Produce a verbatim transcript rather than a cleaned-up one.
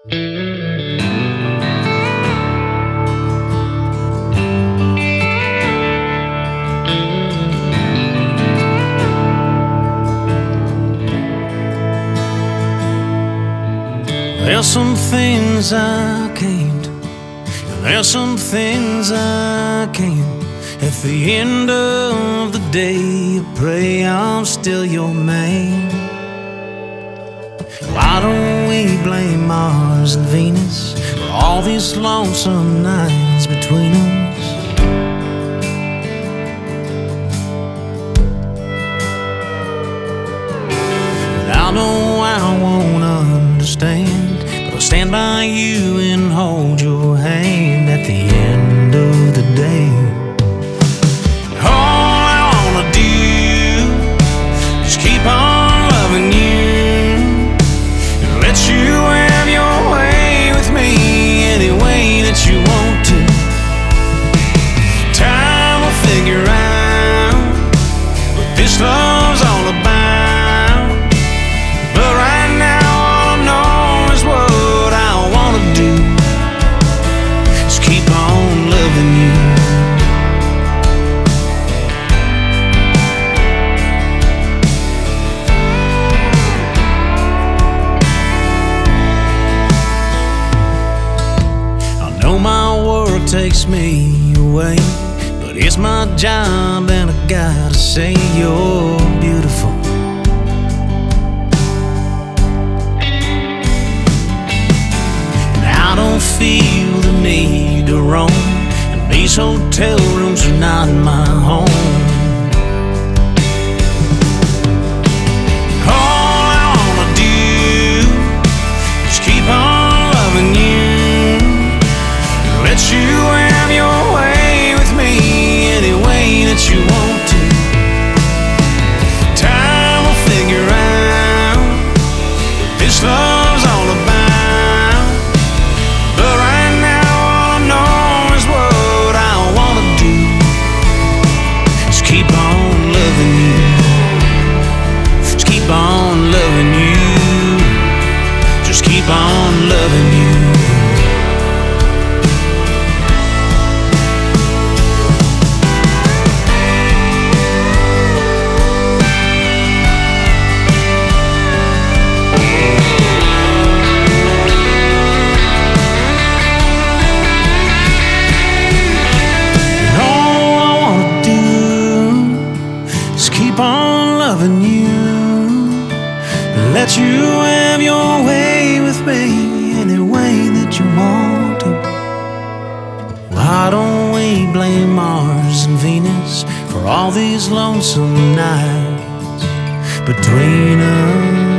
There's some things I can't, and there's some things I can. At the end of the day, I pray I'm still your man. Why don't we blame Mars and Venus for all these lonesome nights between us? And I know I won't understand, but I'll stand by you and hold your hand at the end of the day. All I wanna do is keep on loving you and let you have your way with me any way that you want to. Time will figure out what this love's all about, but right now all I know is what I wanna do is keep on loving you. My work takes me away, but it's my job and I gotta say you're beautiful. And I don't feel the need to roam, and these hotel rooms are not my home. All I wanna do is keep on loving you, let you have your way with me any way that you want to. Time will figure out what this love's all about, but right now all I know is what I wanna do is keep on loving you, just keep on loving you, just keep on loving you. Loving you, let you have your way with me any way that you want to. Why don't we blame Mars and Venus for all these lonesome nights between us?